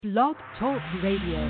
Blog Talk Radio.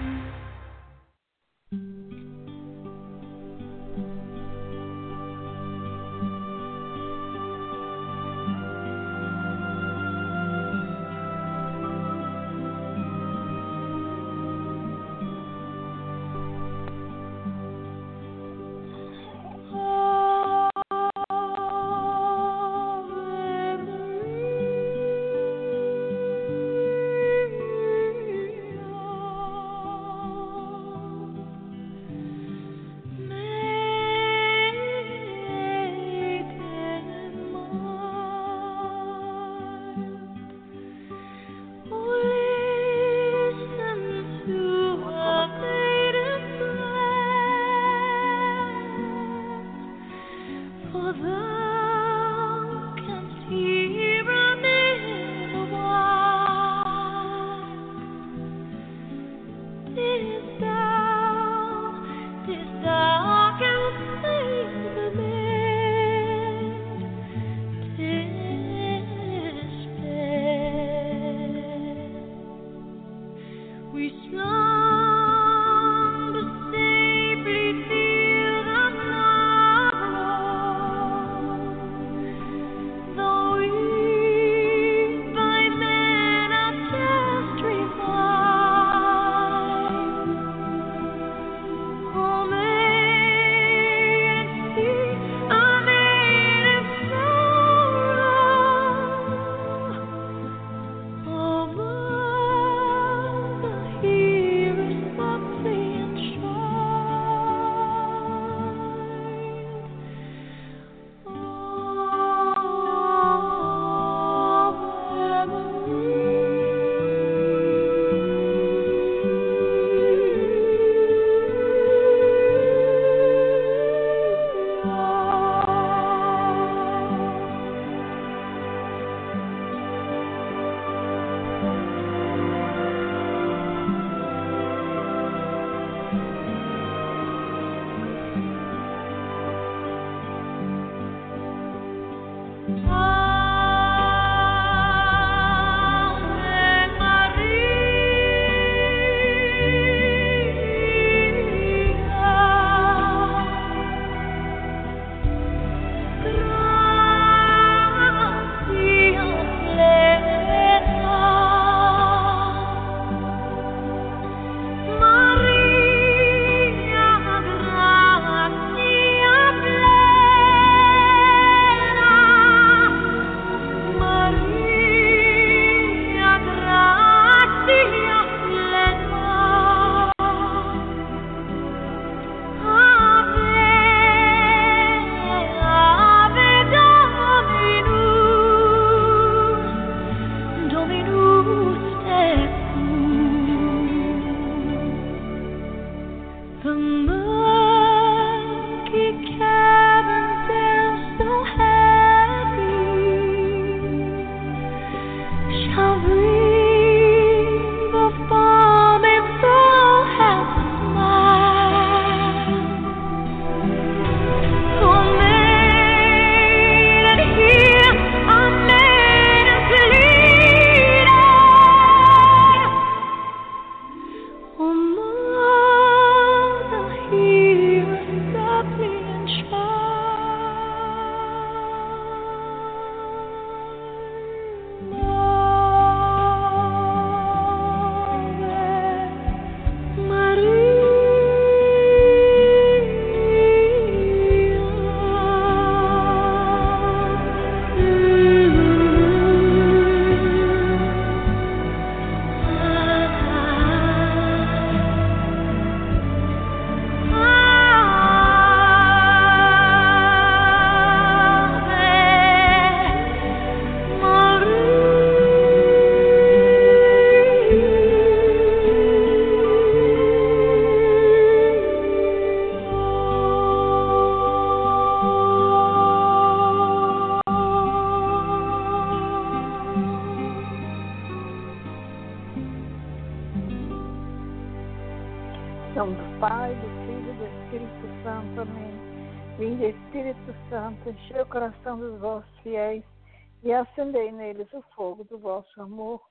Vinde Espírito Santo, enchei o coração dos vossos fiéis e acendei neles o fogo do vosso amor.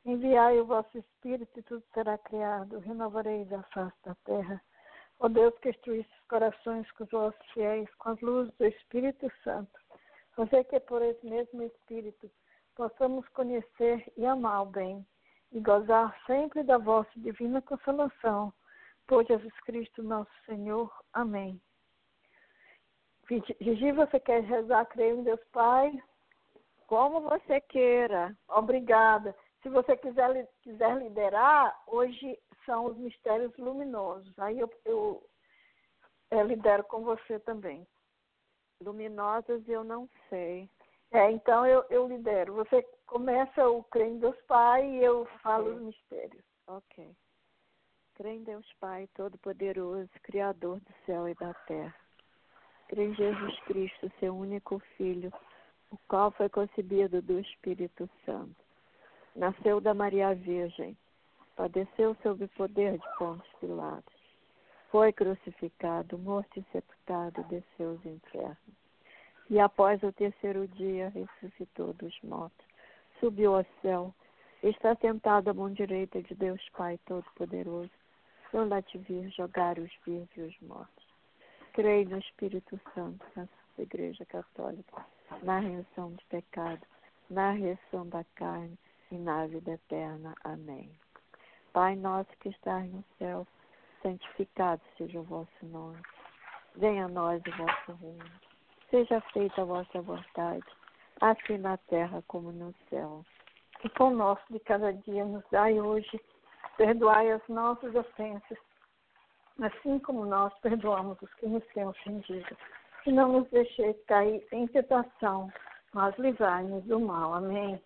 Enviai o vosso Espírito e tudo será criado. Renovareis a face da terra. Ó Deus, que instruísse os corações com os vossos fiéis, com as luzes do Espírito Santo. Fazer que por esse mesmo Espírito possamos conhecer e amar o bem e gozar sempre da vossa divina consolação. Por Jesus Cristo, nosso Senhor. Amém. Gigi, você quer rezar, creio em Deus Pai? Como você queira. Obrigada. Se você quiser liderar, hoje são os mistérios luminosos. Aí eu lidero com você também. Luminosos eu não sei. Então eu lidero. Você começa o creio em Deus Pai e eu falo os mistérios. Ok. Creio em Deus Pai, Todo-Poderoso, Criador do céu e da terra. Creio em Jesus Cristo, seu único Filho, o qual foi concebido do Espírito Santo. Nasceu da Maria Virgem, padeceu sob o poder de Pôncio Pilatos. Foi crucificado, morto e sepultado, desceu aos infernos. E após o terceiro dia ressuscitou dos mortos, subiu ao céu, está sentado à mão direita de Deus Pai Todo-Poderoso, onde há de vir jogar os vivos e os mortos. Creio no Espírito Santo, na Santa Igreja Católica, na remissão de pecado, na ressurreição da carne e na vida eterna. Amém. Pai nosso que estás no céu, santificado seja o vosso nome. Venha a nós o vosso reino. Seja feita a vossa vontade, assim na terra como no céu. O pão nosso de cada dia nos dai hoje. Perdoai as nossas ofensas, assim como nós perdoamos os que nos têm ofendido. E não nos deixeis cair em tentação, mas livrai-nos do mal. Amém.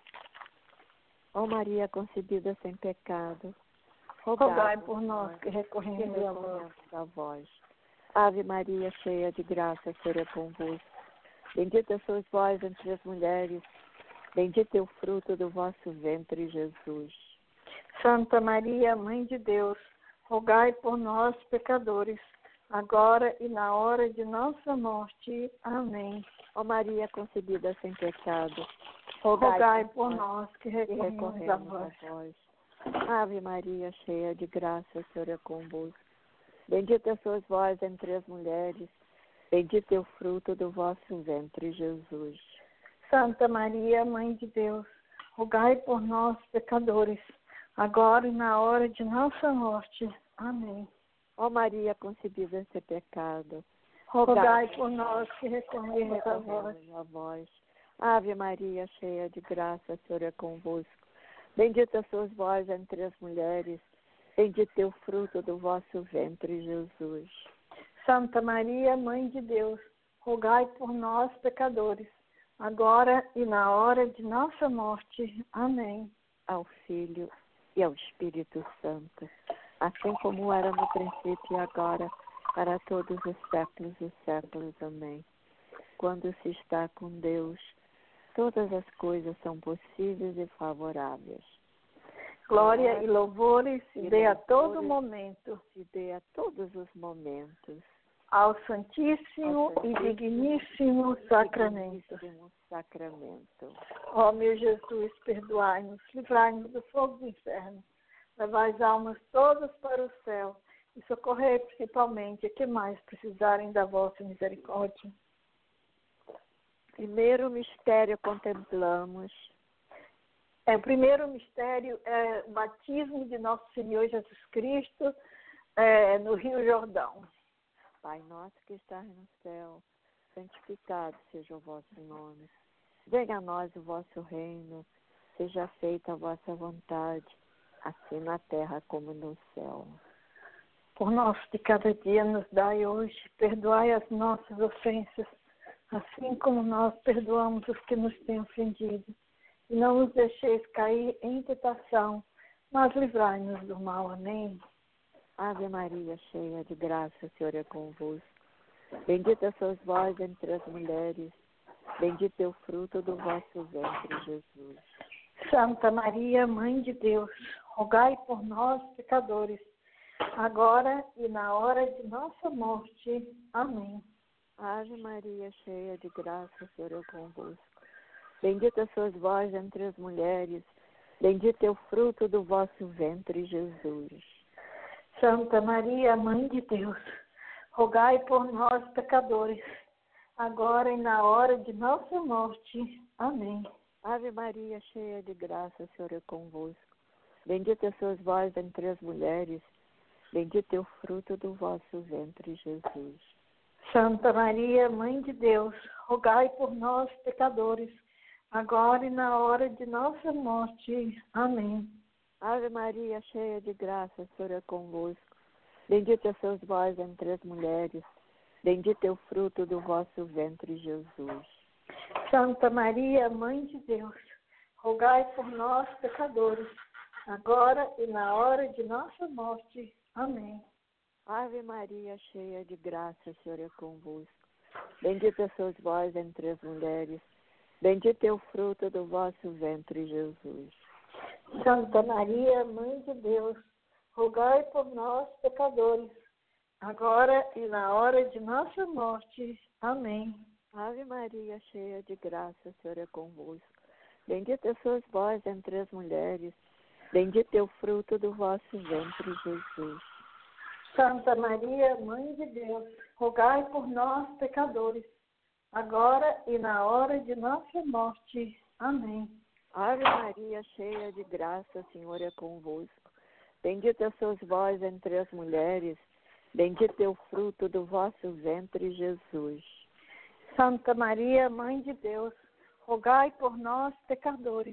Ó Maria concebida sem pecado, rogai por nós que recorremos a vós. Ave Maria, cheia de graça, o Senhor é convosco. Bendita sois vós entre as mulheres, bendito é o fruto do vosso ventre, Jesus. Santa Maria, Mãe de Deus, rogai por nós, pecadores, agora e na hora de nossa morte. Amém. Ó Maria concebida sem pecado, rogai por nós que recorremos a vós. Ave Maria, cheia de graça, o Senhor é convosco. Bendita sois vós entre as mulheres, bendito é o fruto do vosso ventre, Jesus. Santa Maria, Mãe de Deus, rogai por nós, pecadores, agora e na hora de nossa morte. Amém. Ó Maria concebida sem pecado, rogai por nós que recorremos a vós. Ave Maria, cheia de graça, o Senhor é convosco. Bendita sois vós entre as mulheres, bendito é o fruto do vosso ventre, Jesus. Santa Maria, Mãe de Deus, rogai por nós, pecadores, agora e na hora de nossa morte. Amém. Ao Filho e ao Espírito Santo, assim como era no princípio e agora, para todos os séculos dos séculos. Amém. Quando se está com Deus, todas as coisas são possíveis e favoráveis. Glória e louvores se dê a todo momento. Se dê a todos os momentos. Ao Santíssimo e Digníssimo Sacramento. Ó meu Jesus, perdoai-nos, livrai-nos do fogo do inferno. Levai as almas todas para o céu e socorrei principalmente a que mais precisarem da vossa misericórdia. Primeiro mistério contemplamos. O primeiro mistério é o batismo de Nosso Senhor Jesus Cristo no Rio Jordão. Pai nosso que estás no céu, santificado seja o vosso nome. Venha a nós o vosso reino, seja feita a vossa vontade, assim na terra como no céu. Por nosso de cada dia nos dai hoje, perdoai as nossas ofensas, assim como nós perdoamos os que nos têm ofendido. E não nos deixeis cair em tentação, mas livrai-nos do mal. Amém. Ave Maria, cheia de graça, o Senhor é convosco. Bendita sois vós entre as mulheres, bendito é o fruto do vosso ventre, Jesus. Santa Maria, Mãe de Deus, rogai por nós, pecadores, agora e na hora de nossa morte. Amém. Ave Maria, cheia de graça, o Senhor é convosco. Bendita sois vós entre as mulheres, Bendito é o fruto do vosso ventre, Jesus. Santa Maria, Mãe de Deus, rogai por nós, pecadores, agora e na hora de nossa morte. Amém. Ave Maria, cheia de graça, o Senhor é convosco. Bendita sois vós entre as mulheres, bendito é o fruto do vosso ventre, Jesus. Santa Maria, Mãe de Deus, rogai por nós, pecadores, agora e na hora de nossa morte. Amém. Ave Maria, cheia de graça, o Senhor é convosco. Bendita sois vós entre as mulheres, bendito é o fruto do vosso ventre, Jesus. Santa Maria, Mãe de Deus, rogai por nós, pecadores, agora e na hora de nossa morte. Amém. Ave Maria, cheia de graça, o Senhor é convosco. Bendita sois vós entre as mulheres, bendito é o fruto do vosso ventre, Jesus. Santa Maria, Mãe de Deus, rogai por nós, pecadores, agora e na hora de nossa morte. Amém. Ave Maria, cheia de graça, o Senhor é convosco. Bendita sois vós entre as mulheres, bendito é o fruto do vosso ventre, Jesus. Santa Maria, Mãe de Deus, rogai por nós, pecadores, agora e na hora de nossa morte. Amém. Ave Maria, cheia de graça, o Senhor é convosco. Bendita sois vós entre as mulheres, bendito é o fruto do vosso ventre, Jesus. Santa Maria, Mãe de Deus, rogai por nós, pecadores,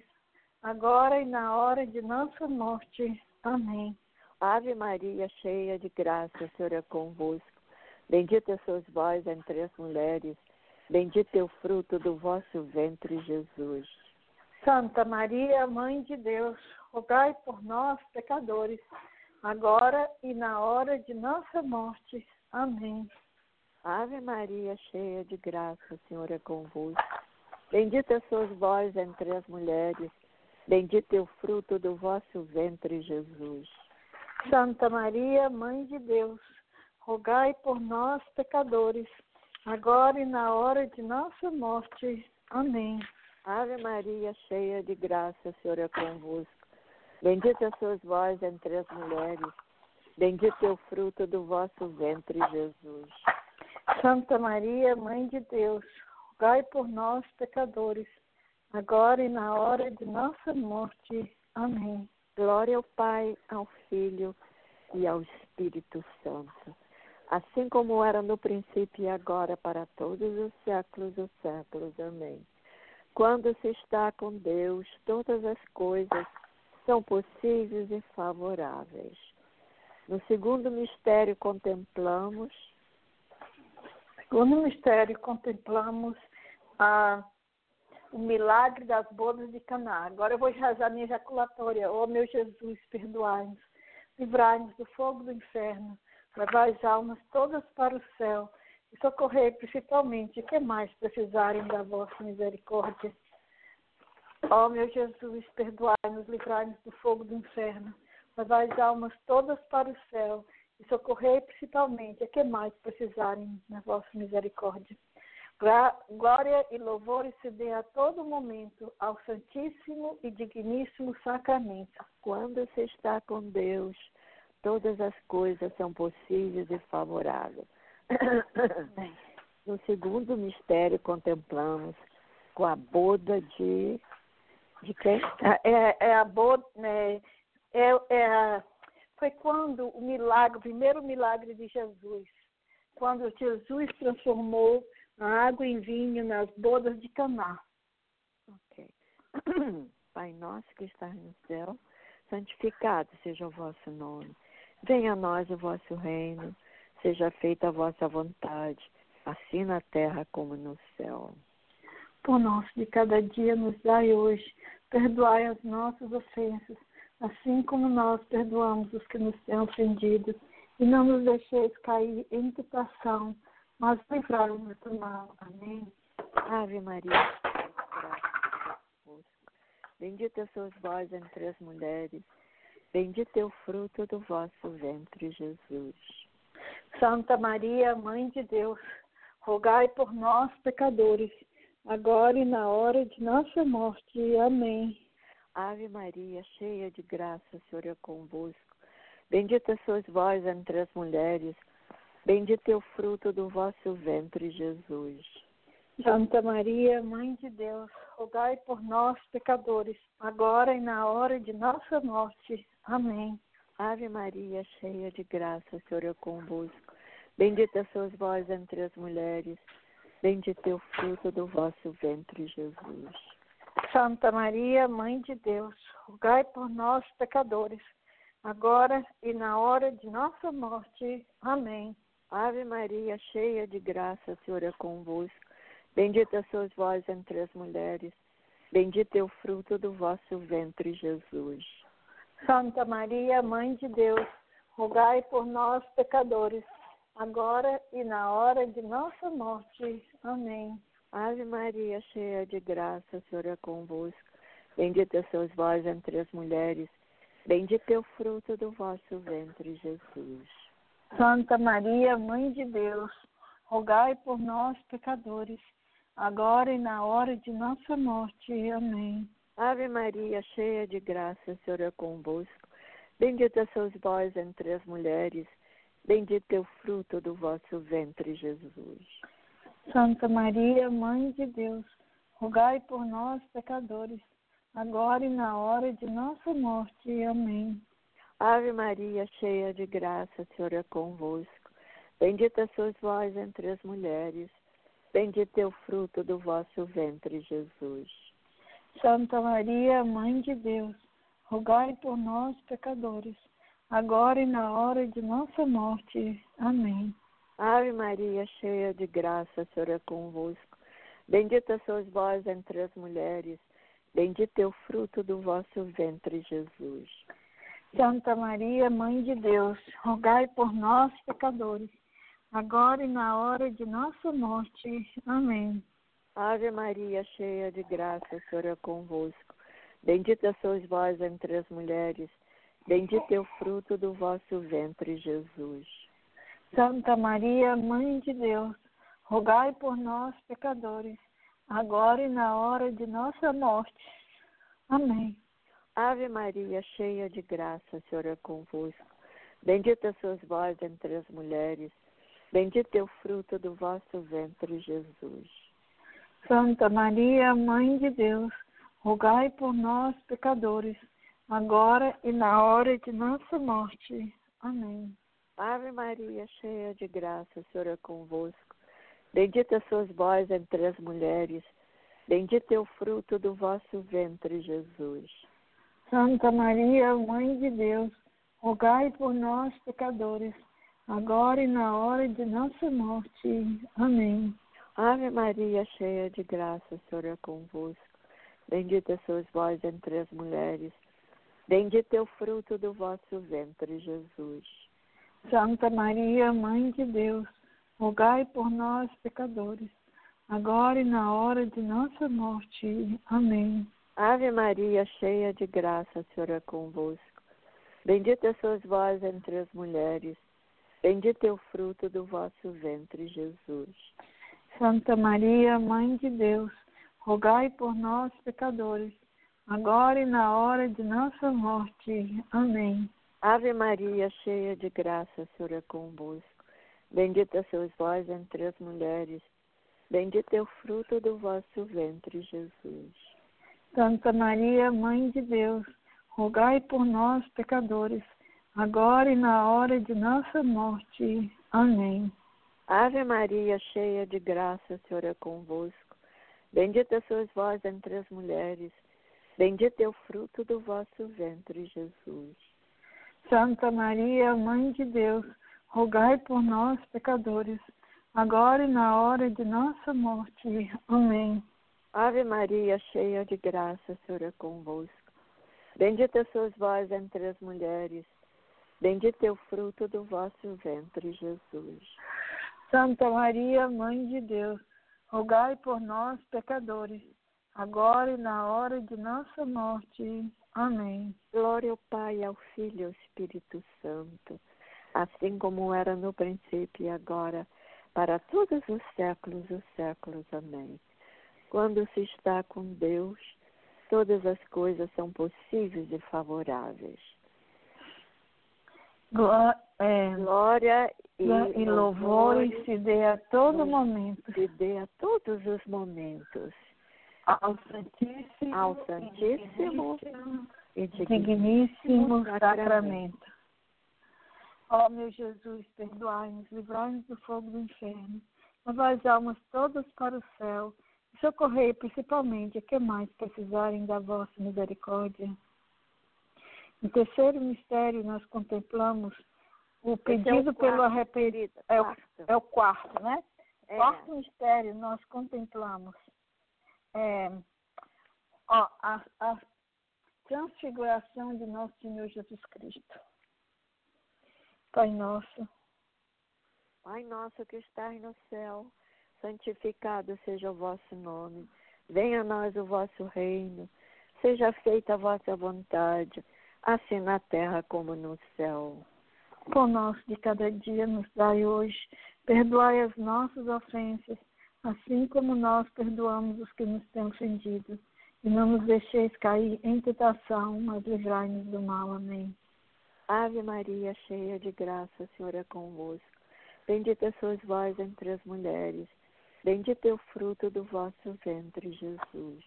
agora e na hora de nossa morte. Amém. Ave Maria, cheia de graça, o Senhor é convosco. Bendita sois vós entre as mulheres, bendito é o fruto do vosso ventre, Jesus. Santa Maria, Mãe de Deus, rogai por nós, pecadores, agora e na hora de nossa morte. Amém. Ave Maria, cheia de graça, o Senhor é convosco. Bendita sois vós entre as mulheres, bendito é o fruto do vosso ventre, Jesus. Santa Maria, Mãe de Deus, rogai por nós, pecadores, agora e na hora de nossa morte. Amém. Ave Maria, cheia de graça, o Senhor é convosco. Bendita sois vós entre as mulheres, bendito é o fruto do vosso ventre, Jesus. Santa Maria, Mãe de Deus, rogai por nós, pecadores, agora e na hora de nossa morte. Amém. Glória ao Pai, ao Filho e ao Espírito Santo, assim como era no princípio e agora, para todos os séculos dos séculos. Amém. Quando se está com Deus, todas as coisas são possíveis e favoráveis. No segundo mistério contemplamos o milagre das bodas de Caná. Agora eu vou rezar minha ejaculatória. Ó meu Jesus, perdoai-nos, livrai-nos do fogo do inferno, levai as almas todas para o céu e socorrei principalmente os que mais precisarem da vossa misericórdia. Ó meu Jesus, perdoai-nos, livrai-nos do fogo do inferno, levai as almas todas para o céu e socorrei principalmente a que mais precisarem da vossa misericórdia. Glória e louvores se dê a todo momento ao Santíssimo e Digníssimo Sacramento. Quando se está com Deus, todas as coisas são possíveis e favoráveis. No segundo mistério contemplamos com a boda de quem? Foi quando o primeiro milagre de Jesus, quando Jesus transformou a água em vinho nas bodas de Caná. Ok. Pai nosso que estás no céu, santificado seja o vosso nome. Venha a nós o vosso reino, seja feita a vossa vontade, assim na terra como no céu. Pão nosso de cada dia nos dai hoje, perdoai as nossas ofensas, assim como nós perdoamos os que nos têm ofendido, e não nos deixeis cair em tentação, mas livrai-nos do mal. Amém. Ave Maria, graça convosco. Bendita sois vós entre as mulheres, bendito é o fruto do vosso ventre, Jesus. Santa Maria, Mãe de Deus, rogai por nós, pecadores, agora e na hora de nossa morte. Amém. Ave Maria, cheia de graça, o Senhor é convosco. Bendita sois vós entre as mulheres, bendito é o fruto do vosso ventre, Jesus. Santa Maria, Mãe de Deus, rogai por nós, pecadores, agora e na hora de nossa morte. Amém. Ave Maria, cheia de graça, o Senhor é convosco. Bendita sois vós entre as mulheres, bendito é o fruto do vosso ventre, Jesus. Santa Maria, Mãe de Deus, rogai por nós, pecadores, agora e na hora de nossa morte. Amém. Ave Maria, cheia de graça, o Senhor é convosco. Bendita sois vós entre as mulheres, bendito é o fruto do vosso ventre, Jesus. Santa Maria, Mãe de Deus, rogai por nós, pecadores, agora e na hora de nossa morte. Amém. Ave Maria, cheia de graça, o Senhor é convosco. Bendita sois vós entre as mulheres, bendito é o fruto do vosso ventre, Jesus. Santa Maria, Mãe de Deus, rogai por nós, pecadores, agora e na hora de nossa morte. Amém. Ave Maria, cheia de graça, o Senhor é convosco. Bendita sois vós entre as mulheres, bendito é o fruto do vosso ventre, Jesus. Santa Maria, Mãe de Deus, rogai por nós, pecadores, agora e na hora de nossa morte. Amém. Ave Maria, cheia de graça, o Senhor é convosco. Bendita sois vós entre as mulheres, bendito é o fruto do vosso ventre, Jesus. Santa Maria, Mãe de Deus, rogai por nós, pecadores, agora e na hora de nossa morte. Amém. Ave Maria, cheia de graça, o Senhor é convosco. Bendita sois vós entre as mulheres, bendito é o fruto do vosso ventre, Jesus. Santa Maria, Mãe de Deus, rogai por nós, pecadores, agora e na hora de nossa morte. Amém. Ave Maria, cheia de graça, o Senhor é convosco. Bendita sois vós entre as mulheres, bendito é o fruto do vosso ventre, Jesus. Santa Maria, Mãe de Deus, rogai por nós, pecadores, agora e na hora de nossa morte. Amém. Ave Maria, cheia de graça, o Senhor é convosco. Bendita sois vós entre as mulheres, bendito é o fruto do vosso ventre, Jesus. Santa Maria, Mãe de Deus, rogai por nós, pecadores, agora e na hora de nossa morte. Amém. Ave Maria, cheia de graça, o Senhor é convosco. Bendita sois vós entre as mulheres, bendito é o fruto do vosso ventre, Jesus. Santa Maria, Mãe de Deus, rogai por nós, pecadores, agora e na hora de nossa morte. Amém. Ave Maria, cheia de graça, o Senhor é convosco. Bendita sois vós entre as mulheres, bendito é o fruto do vosso ventre, Jesus. Santa Maria, Mãe de Deus, rogai por nós, pecadores, agora e na hora de nossa morte. Amém. Ave Maria, cheia de graça, o Senhor é convosco. Bendita sois vós entre as mulheres, bendito é o fruto do vosso ventre, Jesus. Santa Maria, Mãe de Deus, rogai por nós, pecadores, agora e na hora de nossa morte. Amém. Ave Maria, cheia de graça, o Senhor é convosco. Bendita sois vós entre as mulheres, bendito é o fruto do vosso ventre, Jesus. Santa Maria, Mãe de Deus, rogai por nós, pecadores, agora e na hora de nossa morte. Amém. Ave Maria, cheia de graça, o Senhor é convosco. Bendita sois vós entre as mulheres, bendito é o fruto do vosso ventre, Jesus. Santa Maria, Mãe de Deus, rogai por nós, pecadores, agora e na hora de nossa morte. Amém. Ave Maria, cheia de graça, o Senhor é convosco. Bendita sois vós entre as mulheres, bendito é o fruto do vosso ventre, Jesus. Santa Maria, Mãe de Deus, rogai por nós, pecadores, agora e na hora de nossa morte. Amém. Glória ao Pai, ao Filho e ao Espírito Santo, assim como era no princípio e agora, para todos os séculos dos séculos. Amém. Quando se está com Deus, todas as coisas são possíveis e favoráveis. Glória e louvores se dê a todo momento. Se dê a todos os momentos. Ao Santíssimo e digníssimo sacramento. Ó meu Jesus, perdoai-nos, livrai-nos do fogo do inferno, levai as almas todas para o céu e socorrei principalmente a que mais precisarem da vossa misericórdia. No terceiro mistério nós contemplamos o pedido pelo arrependimento. É o quarto, né? Quarto mistério nós contemplamos a transfiguração de nosso Senhor Jesus Cristo. Pai nosso que estás no céu, santificado seja o vosso nome. Venha a nós o vosso reino. Seja feita a vossa vontade, assim na terra como no céu. O pão nosso de cada dia nos dai hoje. Perdoai as nossas ofensas, assim como nós perdoamos os que nos têm ofendido. E não nos deixeis cair em tentação, mas livrai-nos do mal. Amém. Ave Maria, cheia de graça, o Senhor é convosco. Bendita sois vós entre as mulheres. Bendito é o fruto do vosso ventre, Jesus.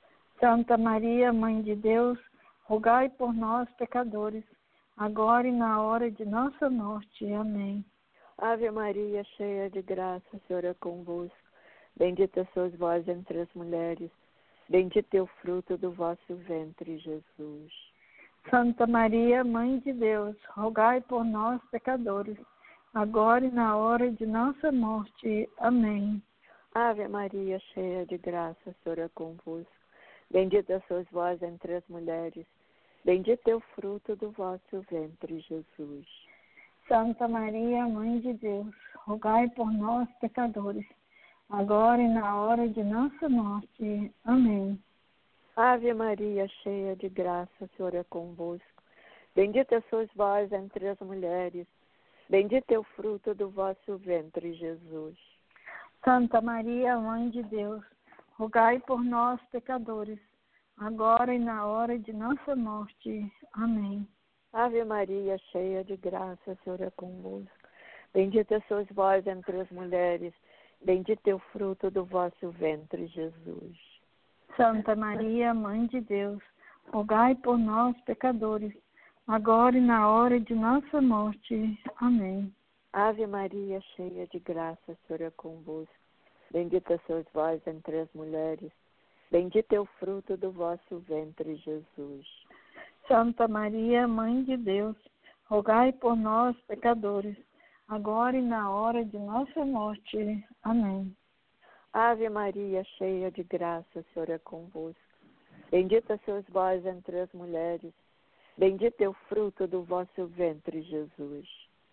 Santa Maria, Mãe de Deus, rogai por nós, pecadores, agora e na hora de nossa morte. Amém. Ave Maria, cheia de graça, o Senhor é convosco. Bendita sois vós entre as mulheres. Bendito é o fruto do vosso ventre, Jesus. Santa Maria, Mãe de Deus, rogai por nós, pecadores, agora e na hora de nossa morte. Amém. Ave Maria, cheia de graça, o Senhor é convosco. Bendita sois vós entre as mulheres. Bendito é o fruto do vosso ventre, Jesus. Santa Maria, Mãe de Deus, rogai por nós, pecadores, agora e na hora de nossa morte. Amém. Ave Maria, cheia de graça, o Senhor é convosco. Bendita sois vós entre as mulheres. Bendito é o fruto do vosso ventre, Jesus. Santa Maria, Mãe de Deus, rogai por nós, pecadores, agora e na hora de nossa morte. Amém. Ave Maria, cheia de graça, o Senhor é convosco. Bendita sois vós entre as mulheres. Bendito é o fruto do vosso ventre, Jesus. Santa Maria, Mãe de Deus, rogai por nós, pecadores, agora e na hora de nossa morte. Amém. Ave Maria, cheia de graça, o Senhor é convosco. Bendita sois vós entre as mulheres. Bendito é o fruto do vosso ventre, Jesus. Santa Maria, Mãe de Deus, rogai por nós, pecadores, agora e na hora de nossa morte. Amém. Ave Maria, cheia de graça, o Senhor é convosco. Bendita sois vós entre as mulheres. Bendito é o fruto do vosso ventre, Jesus.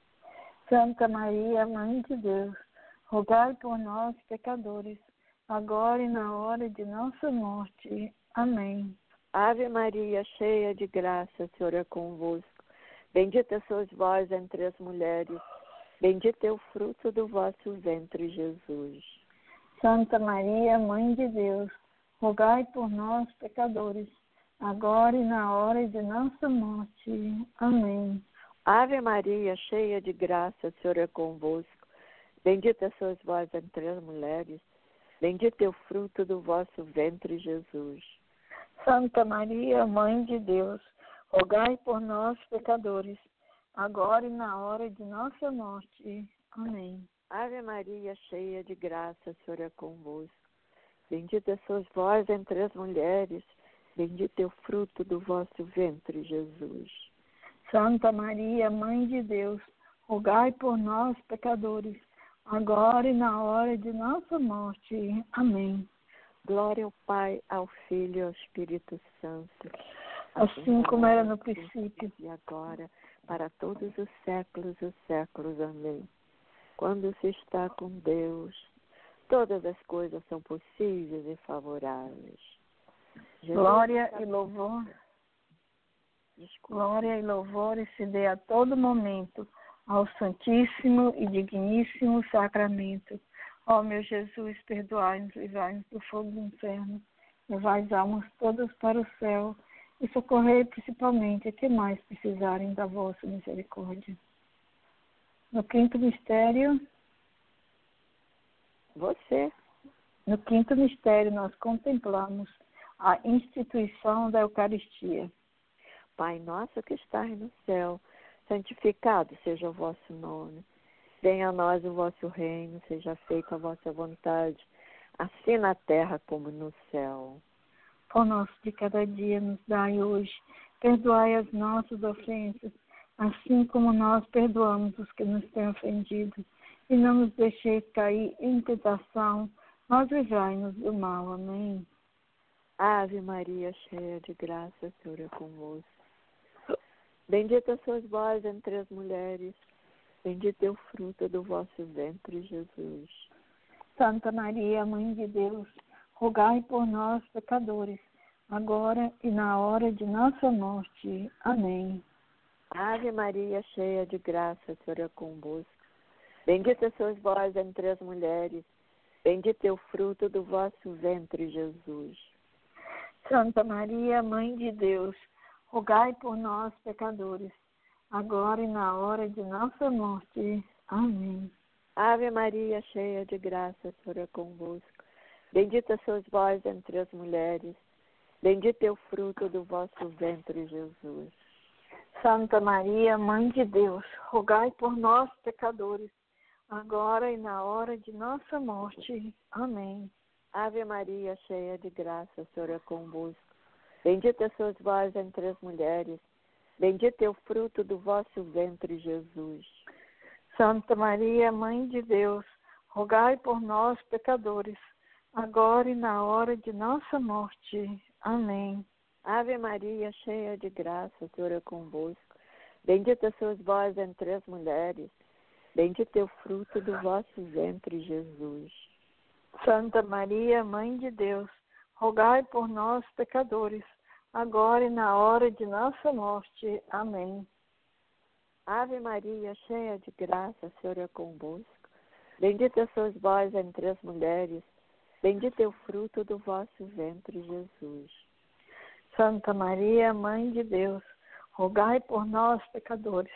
Santa Maria, Mãe de Deus, rogai por nós, pecadores, agora e na hora de nossa morte. Amém. Ave Maria, cheia de graça, o Senhor é convosco. Bendita sois vós entre as mulheres. Bendito é o fruto do vosso ventre, Jesus. Santa Maria, Mãe de Deus, rogai por nós, pecadores, agora e na hora de nossa morte. Amém. Ave Maria, cheia de graça, o Senhor é convosco. Bendita sois vós entre as mulheres. Bendito é o fruto do vosso ventre, Jesus. Santa Maria, Mãe de Deus, rogai por nós, pecadores, agora e na hora de nossa morte. Amém. Ave Maria, cheia de graça, o Senhor é convosco. Bendita sois vós entre as mulheres. Bendito é o fruto do vosso ventre, Jesus. Santa Maria, Mãe de Deus, rogai por nós, pecadores, agora e na hora de nossa morte. Amém. Glória ao Pai, ao Filho e ao Espírito Santo. Assim como era no princípio. E agora, para todos os séculos dos séculos. Amém. Quando se está com Deus, todas as coisas são possíveis e favoráveis. Glória e louvor. Glória e louvor se dê a todo momento ao Santíssimo e Digníssimo Sacramento. Ó meu Jesus, perdoai-nos, livrai-nos do fogo do inferno, levai as almas todas para o céu e socorrei principalmente a que mais precisarem da vossa misericórdia. No quinto mistério, No quinto mistério, nós contemplamos a instituição da Eucaristia. Pai nosso que estás no céu, santificado seja o vosso nome. Venha a nós o vosso reino, seja feita a vossa vontade, assim na terra como no céu. Pão nosso de cada dia nos dai hoje. Perdoai as nossas ofensas, assim como nós perdoamos os que nos têm ofendido. E não nos deixeis cair em tentação, mas livrai-nos do mal. Amém. Ave Maria, cheia de graça, o Senhor é convosco. Bendita sois vós entre as mulheres, bendito é o fruto do vosso ventre, Jesus. Santa Maria, Mãe de Deus, rogai por nós, pecadores, agora e na hora de nossa morte. Amém. Ave Maria, cheia de graça, o Senhor é convosco. Bendita sois vós entre as mulheres, bendito é o fruto do vosso ventre, Jesus. Santa Maria, Mãe de Deus, rogai por nós, pecadores, agora e na hora de nossa morte. Amém. Ave Maria, cheia de graça, o Senhor é convosco. Bendita sois vós entre as mulheres, bendito é o fruto do vosso ventre, Jesus. Santa Maria, Mãe de Deus, rogai por nós, pecadores, agora e na hora de nossa morte. Amém. Ave Maria, cheia de graça, o Senhor é convosco. Bendita sois vós entre as mulheres, bendito é o fruto do vosso ventre, Jesus. Santa Maria, Mãe de Deus, rogai por nós, pecadores, agora e na hora de nossa morte. Amém. Ave Maria, cheia de graça, o Senhor é convosco. Bendita sois vós entre as mulheres, bendito é o fruto do vosso ventre, Jesus. Santa Maria, Mãe de Deus, rogai por nós, pecadores, agora e na hora de nossa morte. Amém. Ave Maria, cheia de graça, o Senhor é convosco. Bendita sois vós entre as mulheres, bendito é o fruto do vosso ventre, Jesus. Santa Maria, Mãe de Deus, rogai por nós, pecadores,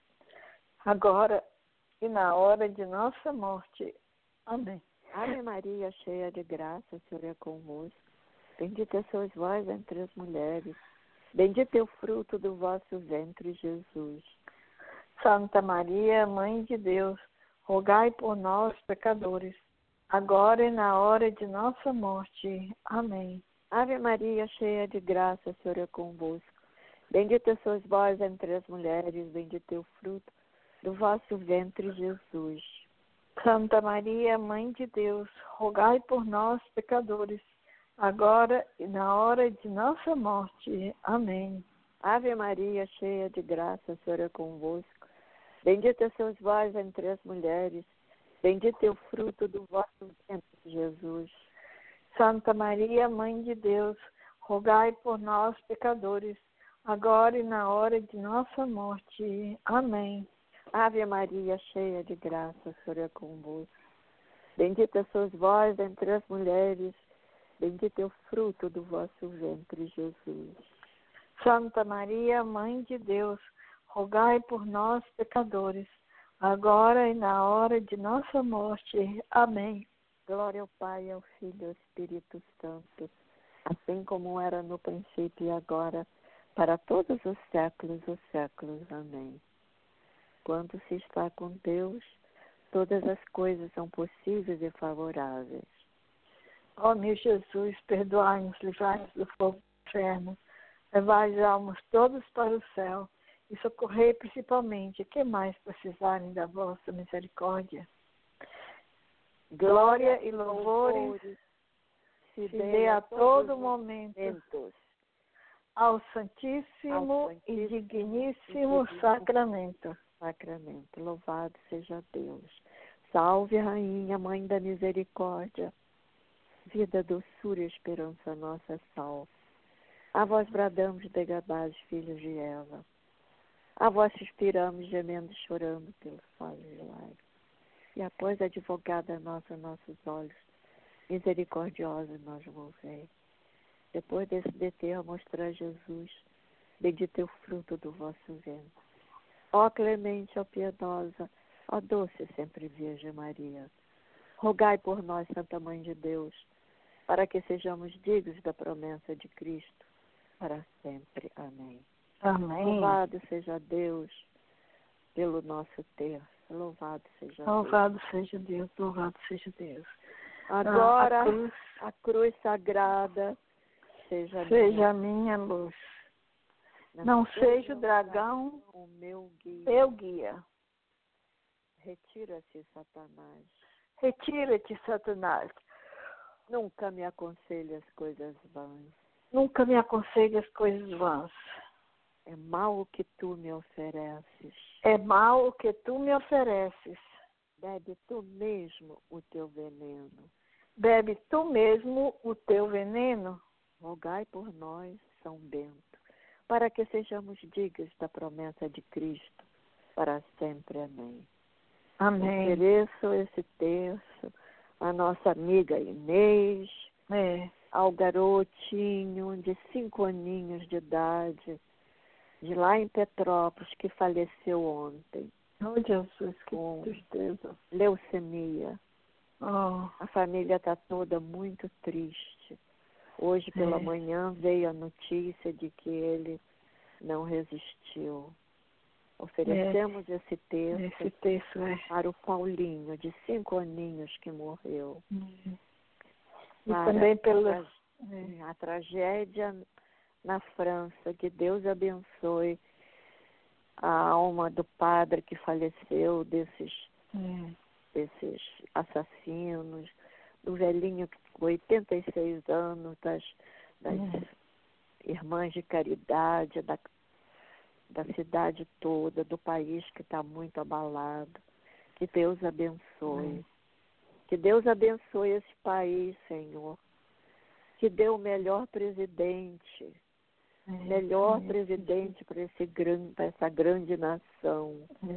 agora e na hora de nossa morte. Amém. Ave Maria, cheia de graça, o Senhor é convosco. Bendita sois vós entre as mulheres, bendito é o fruto do vosso ventre, Jesus. Santa Maria, Mãe de Deus, rogai por nós, pecadores, agora e na hora de nossa morte. Amém. Ave Maria, cheia de graça, o Senhor é convosco. Bendita sois vós entre as mulheres, bendito é o fruto do vosso ventre, Jesus. Santa Maria, Mãe de Deus, rogai por nós, pecadores, agora e na hora de nossa morte. Amém. Ave Maria, cheia de graça, o Senhor é convosco. Bendita sois vós entre as mulheres, bendito é o fruto do vosso ventre, Jesus. Santa Maria, Mãe de Deus, rogai por nós, pecadores, agora e na hora de nossa morte. Amém. Ave Maria, cheia de graça, o Senhor é convosco. Bendita sois vós entre as mulheres, bendito é o fruto do vosso ventre, Jesus. Santa Maria, Mãe de Deus, rogai por nós, pecadores, agora e na hora de nossa morte. Amém. Glória ao Pai, ao Filho e ao Espírito Santo, assim como era no princípio e agora, para todos os séculos dos séculos. Amém. Quando se está com Deus, todas as coisas são possíveis e favoráveis. Ó meu Jesus, perdoai-nos, livrai-nos do fogo do inferno, levai as almas todas para o céu e socorrei principalmente a que mais precisarem da vossa misericórdia. Glória e louvores se dê a todo momento ao Santíssimo e Digníssimo Sacramento. Louvado seja Deus. Salve, Rainha, Mãe da Misericórdia, vida, doçura e esperança nossa, salve. A vós bradamos, degradados filhos de Eva. A vós suspiramos, gemendo e chorando pelos fatos de lágrimas. E após a advogada nossa, nossos olhos, misericordiosa nós volvei. depois desse deter a mostrar Jesus, bendito é o fruto do vosso ventre. Ó clemente, ó piedosa, ó doce sempre Virgem Maria, rogai por nós, Santa Mãe de Deus, para que sejamos dignos da promessa de Cristo, para sempre. Amém. Amém. Louvado seja Deus pelo nosso terço. Louvado seja Deus. Louvado seja Deus, louvado seja Deus. Agora a cruz sagrada seja a minha luz. Não seja o dragão o meu guia. Retira-te, Satanás. Retira-te, Satanás. Nunca me aconselhe as coisas vãs. Nunca me aconselhe as coisas vãs. É mal o que tu me ofereces. É mal o que tu me ofereces. Bebe tu mesmo o teu veneno. Bebe tu mesmo o teu veneno. Rogai por nós, São Bento, para que sejamos dignos da promessa de Cristo, para sempre. Amém. Amém. Ofereço esse terço à nossa amiga Inês, ao garotinho de 5 aninhos de idade, de lá em Petrópolis, que faleceu ontem. Oh, Jesus, que tristeza. Leucemia. Oh. A família está toda muito triste. Hoje pela manhã veio a notícia de que ele não resistiu. Oferecemos esse terço para o Paulinho, de 5 aninhos, que morreu. E também pela a tragédia na França. Que Deus abençoe a alma do padre que faleceu, desses assassinos, do velhinho com 86 anos, das irmãs de caridade, da cidade toda, do país que está muito abalado. Que Deus abençoe. Que Deus abençoe esse país, Senhor. Que dê o melhor presidente. Presidente para essa grande nação.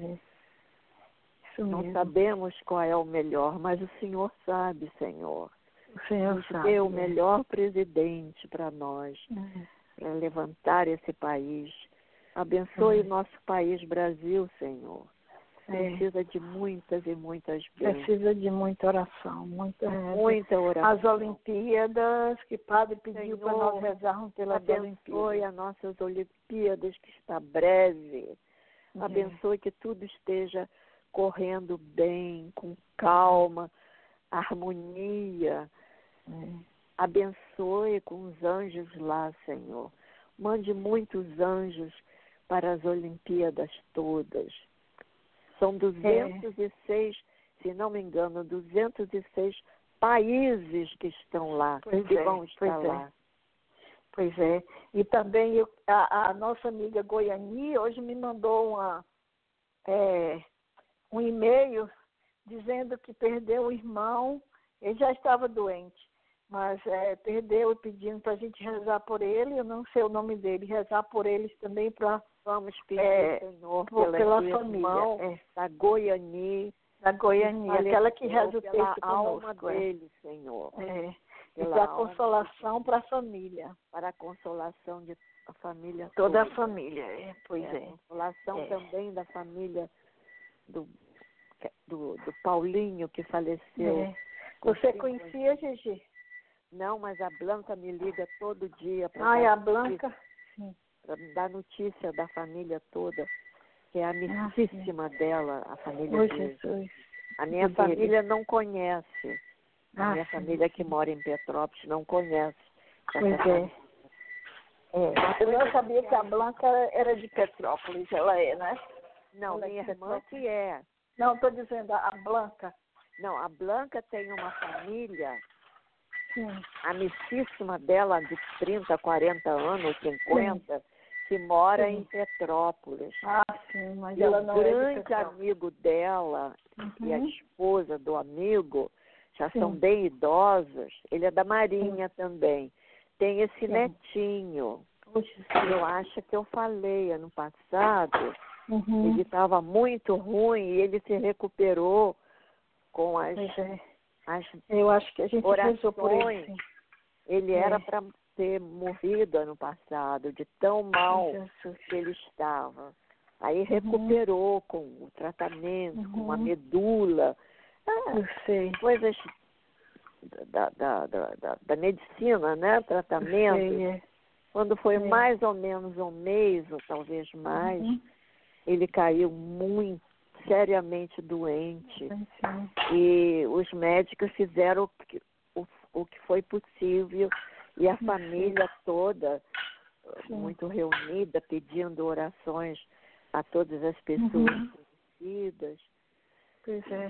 Não sabemos qual é o melhor, mas o Senhor sabe, Senhor. O Senhor sabe. Dê o melhor presidente para nós, para levantar esse país. Abençoe o nosso país, Brasil, Senhor. Precisa de muitas e muitas bênçãos. Precisa de muita oração, muita oração. As Olimpíadas, que o Padre pediu para nós rezarmos pelas Olimpíadas. Abençoe as nossas Olimpíadas, que está breve. Abençoe que tudo esteja correndo bem, com calma, harmonia. Abençoe com os anjos lá, Senhor. Mande muitos anjos para as Olimpíadas todas. São 206, se não me engano, 206 países que estão lá, que vão estar lá. Pois é. E também a nossa amiga Goiani hoje me mandou um e-mail dizendo que perdeu o irmão. Ele já estava doente, mas perdeu e pedindo para a gente rezar por ele. Eu não sei o nome dele, rezar por eles também para... Vamos pedir, Senhor, pela família da Goiani. Da Goiani, aquela que reza o texto conosco. Pela alma dele, Senhor. E para a consolação para a família. Para a consolação de a família toda. Toda a família, pois é. A consolação também da família do Paulinho, que faleceu. Você conhecia, Gigi? Não, mas a Blanca me liga todo dia. A Blanca? Para me dar notícia da família toda, que é amicíssima dela, a família dele. Jesus. A minha família não conhece. A minha família que mora em Petrópolis não conhece. Eu não sabia que a Blanca era de Petrópolis, ela né? Não, minha irmã que é. Não, estou dizendo a Blanca. Não, a Blanca tem uma família amicíssima dela de 30, 40 anos, 50, que mora em Petrópolis. Mas e ela o não grande amigo dela e a esposa do amigo já são bem idosos. Ele é da Marinha também. Tem esse netinho. Eu acho que eu falei ano passado. Ele estava muito ruim e ele se recuperou com eu acho que a gente rezou por ele. Ele era para ter morrido ano passado, de tão mal que ele estava. Aí recuperou com o tratamento, com a medula. Eu sei. Coisas da medicina, né? Tratamento. Eu sei, Quando foi mais ou menos um mês, ou talvez mais, ele caiu muito seriamente doente. E os médicos fizeram o que foi possível. E a família toda, muito reunida, pedindo orações a todas as pessoas conhecidas. Pois é.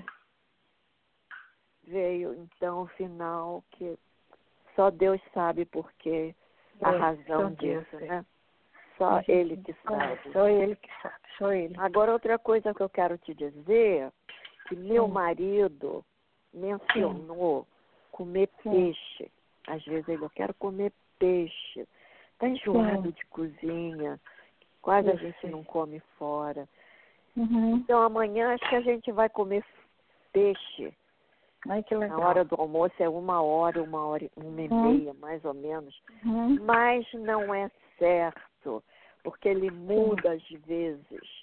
Veio, então, o final que só Deus sabe por quê, a razão disso, né? Só Ele que sabe. Só Ele que sabe, só Ele. Agora, outra coisa que eu quero te dizer, que meu marido mencionou comer peixe. Às vezes ele, eu quero comer peixe. Está enjoado de cozinha, quase a gente não come fora. Então, amanhã acho que a gente vai comer peixe. Ai, que legal. Na hora do almoço é 1h, 1h30, mais ou menos. Mas não é certo, porque ele muda às vezes.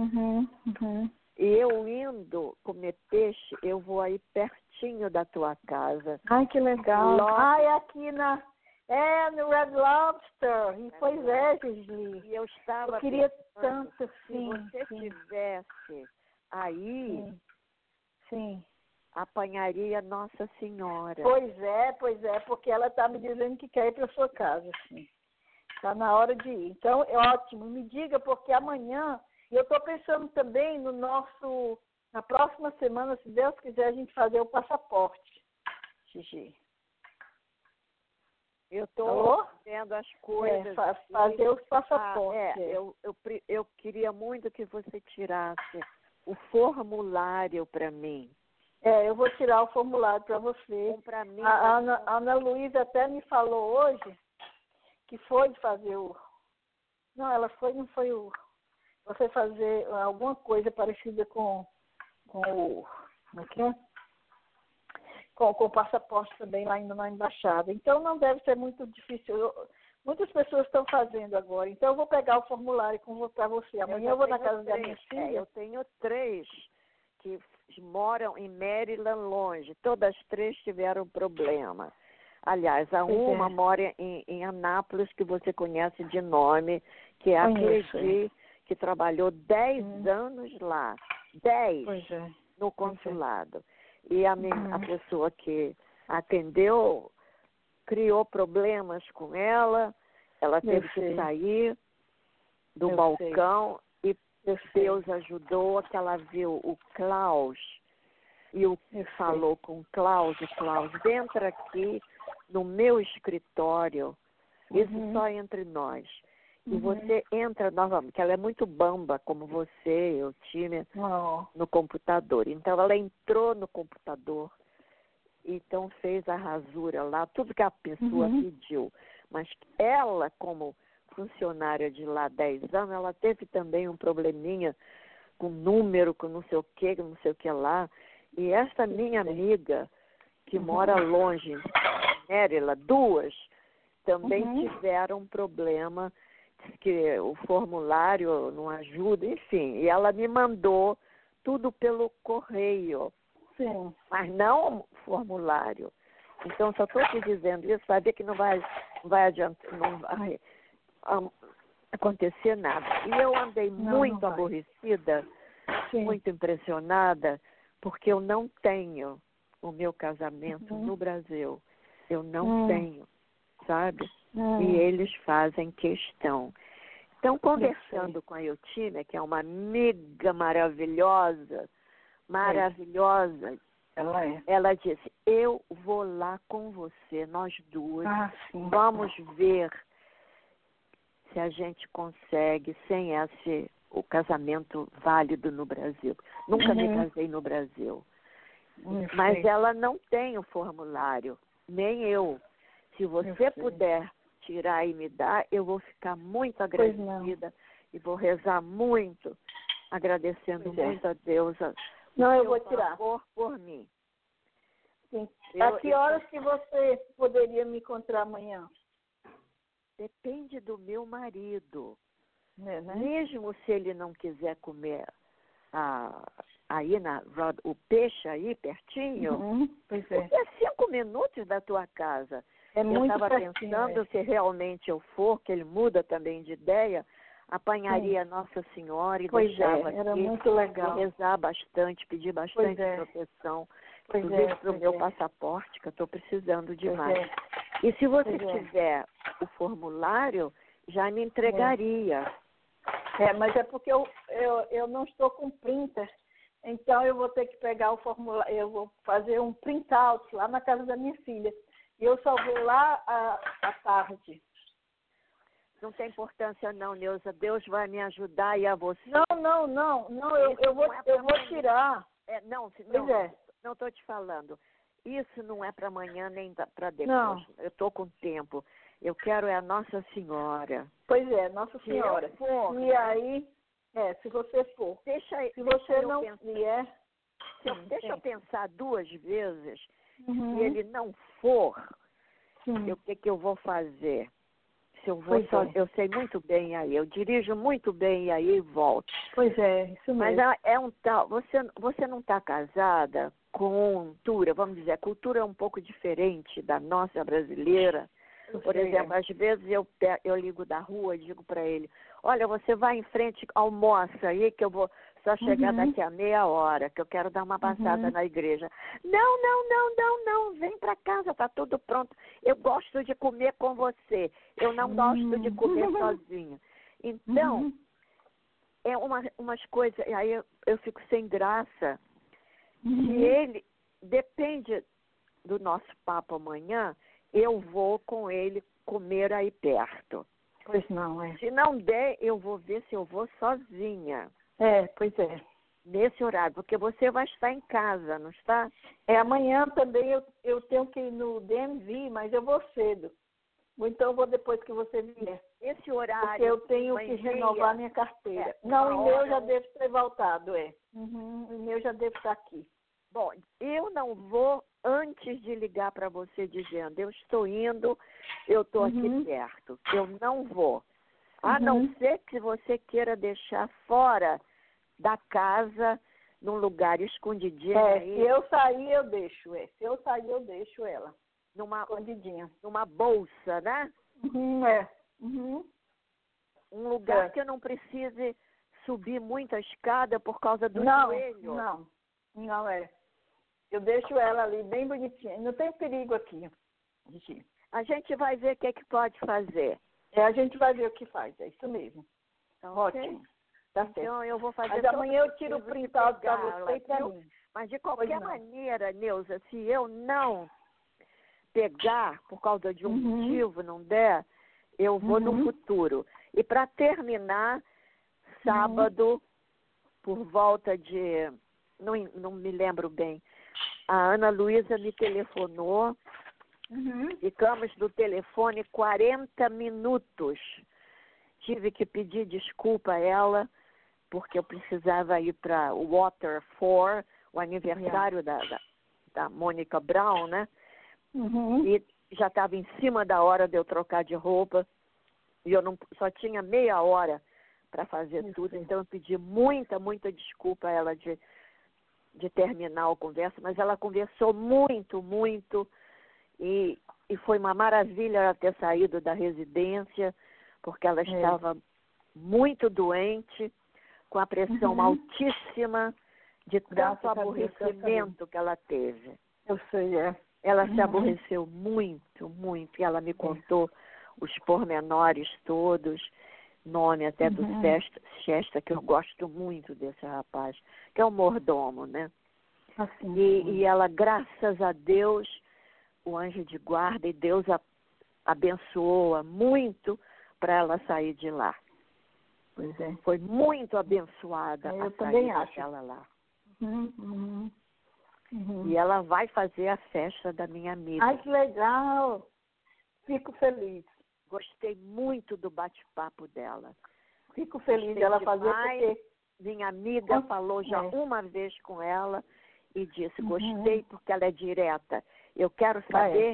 E eu indo comer peixe, eu vou aí pertinho da tua casa. Ai, que legal. Ai, aqui no Red Lobster. E pois é, Gigi. E eu estava queria pensando, tanto, sim. Se você tivesse aí, apanharia Nossa Senhora. Pois é, porque ela está me dizendo que quer ir para sua casa, sim. Está na hora de ir. Então, é ótimo. Me diga, porque amanhã, eu estou pensando também na próxima semana, se Deus quiser, a gente fazer o passaporte, Gigi. Eu estou vendo as coisas. Fazer os passaportes. Eu queria muito que você tirasse o formulário para mim. Eu vou tirar o formulário para você. Para mim, a Ana Luísa até me falou hoje que foi fazer Não, ela não foi Você fazer alguma coisa parecida com o... Como é que é? Com o passaporte também lá na embaixada. Então, não deve ser muito difícil. Muitas pessoas estão fazendo agora. Então, eu vou pegar o formulário para você. Amanhã eu vou na casa da minha filha. Eu tenho 3 que moram em Maryland, longe. Todas 3 tiveram problema. Aliás, uma mora em Anápolis, que você conhece de nome, que é a Cledi, que trabalhou 10 anos lá. 10 no consulado. E a pessoa que atendeu criou problemas com ela teve que sair do balcão e Deus ajudou, que ela viu o Klaus e falou com o Klaus, entra aqui no meu escritório, isso só entre nós. E você entra novamente, que ela é muito bamba, como você, eu tinha no computador. Então, ela entrou no computador, então fez a rasura lá, tudo que a pessoa pediu. Mas ela, como funcionária de lá 10 anos, ela teve também um probleminha com número, com não sei o que lá. E essa minha amiga, que mora longe, em Maryland, 2, também tiveram um problema, que o formulário não ajuda, enfim. E ela me mandou tudo pelo correio, mas não o formulário. Então, só estou te dizendo isso, saber que não vai adiantar, não vai acontecer nada. E eu andei muito aborrecida, muito impressionada, porque eu não tenho o meu casamento no Brasil. Eu não tenho, sabe? E eles fazem questão. Então, conversando com a Eutínia, que é uma amiga maravilhosa, ela disse, eu vou lá com você, nós duas, vamos ver se a gente consegue sem o casamento válido no Brasil. Nunca me casei no Brasil. Mas ela não tem o formulário, nem eu. Se você puder tirar e me dar, eu vou ficar muito agradecida e vou rezar muito, agradecendo muito a Deus. Eu vou tirar. Por mim. A que horas que você poderia me encontrar amanhã? depende do meu marido. Né? Mesmo se ele não quiser comer aí o peixe aí pertinho, Pois é. porque é 5 minutos da tua casa. É Eu muito estava pertinho, pensando, se realmente eu for, que ele muda também de ideia, apanharia Sim. Nossa Senhora e Pois deixava é, era aqui, muito legal. e rezar bastante, pedir bastante proteção, Pois inclusive para o pois meu passaporte, que eu estou precisando demais. Pois é. E se você Pois é. tiver o formulário, já me entregaria. Mas é porque eu não estou com printer, então eu vou ter que pegar o formulário, eu vou fazer um print-out lá na casa da minha filha. E eu só vou lá à tarde. Não tem importância não, Neuza. Deus vai me ajudar e a você. Não, eu vou tirar. Não estou te falando. Isso não é para amanhã nem para depois. Não. Eu estou com tempo. Eu quero a Nossa Senhora. Pois é, Nossa Senhora. Se eu for, e aí, se você for. Se você não vier. Deixa eu pensar 2 vezes. Uhum. Se ele não for, Sim. o que eu vou fazer? Se eu vou eu sei muito bem aí, eu dirijo muito bem aí e volto. Pois é, isso mesmo. Mas é um tal, você não está casada com cultura, vamos dizer, a cultura é um pouco diferente da nossa brasileira. Por exemplo, às vezes eu ligo da rua e digo para ele, olha, você vai em frente, almoça aí que eu vou só chegar daqui a meia hora, que eu quero dar uma passada na igreja. Não, vem para casa, está tudo pronto. Eu gosto de comer com você, eu não gosto de comer sozinho. Então, é umas coisas, aí eu fico sem graça. Se ele, depende do nosso papo amanhã, eu vou com ele comer aí perto. Pois não, Se não der, eu vou ver se eu vou sozinha. Pois é. Nesse horário, porque você vai estar em casa, não está? Amanhã também eu tenho que ir no DMV, mas eu vou cedo. Ou então eu vou depois que você vier. Esse horário... Porque eu tenho que renovar minha carteira. Não, o meu já deve ter voltado, O meu já deve estar aqui. Bom, eu não vou antes de ligar para você dizendo, eu estou indo, eu estou aqui perto. Eu não vou. A não ser que você queira deixar fora da casa, num lugar escondidinho. Se eu sair, eu deixo. Se eu sair, eu deixo ela. Escondidinha. Numa bolsa, né? Um lugar que eu não precise subir muita escada por causa do joelho. Não. Eu deixo ela ali bem bonitinha. Não tem perigo aqui. A gente vai ver o que pode fazer. A gente vai ver o que faz. É isso mesmo. Então, ótimo. Tá certo. Então eu vou fazer. Mas amanhã eu tiro o print-out para você e para mim. Mas de qualquer maneira, Neuza, se eu não pegar por causa de um motivo, não der, eu vou no futuro. E para terminar, sábado, por volta de... Não me lembro bem. A Ana Luísa me telefonou. Ficamos no telefone 40 minutos. Tive que pedir desculpa a ela, porque eu precisava ir para o Water 4, o aniversário da Mônica Brown, né? E já estava em cima da hora de eu trocar de roupa. E eu só tinha meia hora para fazer tudo. Então eu pedi muita desculpa a ela de terminar a conversa. Mas ela conversou muito. E foi uma maravilha ela ter saído da residência, porque ela estava muito doente, com a pressão altíssima, de tanto aborrecimento que ela teve. Eu sei, Ela se aborreceu muito. E ela me contou os pormenores todos, nome até do Chesta, que eu gosto muito desse rapaz, que é o mordomo, né? Assim, e ela, graças a Deus, o anjo de guarda, e Deus abençoou-a muito para ela sair de lá. Pois é. Foi muito abençoada eu a também saída acho. dela lá. E ela vai fazer a festa da minha amiga. Ai, que legal! Fico feliz. Gostei muito do bate-papo dela. Fico feliz dela fazer porque... Minha amiga falou já uma vez com ela e disse, gostei porque ela é direta. Eu quero saber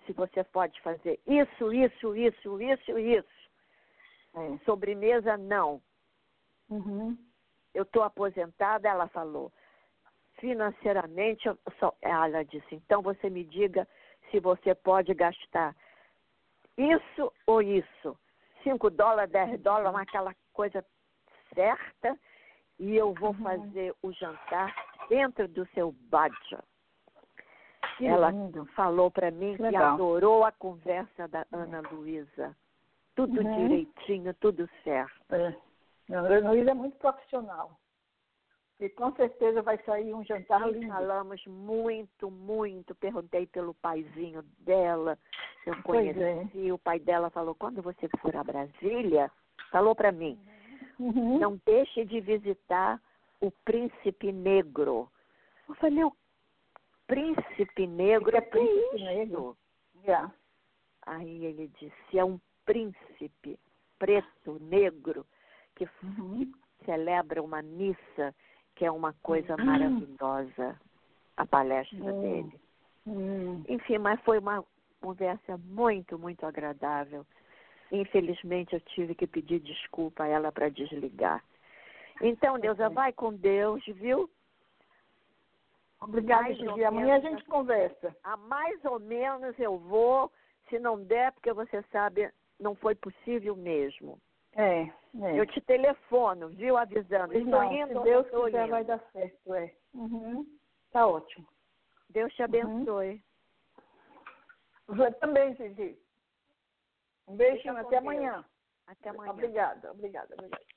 se você pode fazer isso, isso, isso, isso, isso. Sobremesa, não. Uhum. Eu estou aposentada, ela falou. Financeiramente, ela disse, então você me diga se você pode gastar isso ou isso. $5, $10, aquela coisa certa, e eu vou fazer o jantar dentro do seu budget. Ela falou para mim que adorou a conversa da Ana Luísa. Tudo direitinho, tudo certo. A Ana Luísa é muito profissional. E com certeza vai sair um jantar lindo. Falamos muito, muito. Perguntei pelo paizinho dela. Eu conheci. O pai dela falou, quando você for a Brasília, falou para mim, não deixe de visitar o Príncipe Negro. Eu falei, o Príncipe Negro? É Príncipe Negro? Aí ele disse, é um príncipe preto, negro, que celebra uma missa, que é uma coisa maravilhosa, a palestra dele. Enfim, mas foi uma conversa muito, muito agradável. Infelizmente, eu tive que pedir desculpa a ela para desligar. Então, Deusa, vai com Deus, viu? Obrigada, Gigi. Amanhã a gente conversa. Mais ou menos eu vou, se não der, porque você sabe, não foi possível mesmo. Eu te telefono, viu, avisando. Estou indo, se Deus quiser, vai dar certo, Tá ótimo. Deus te abençoe. Você também, Gigi. Um beijinho, até amanhã. Até amanhã. Obrigada.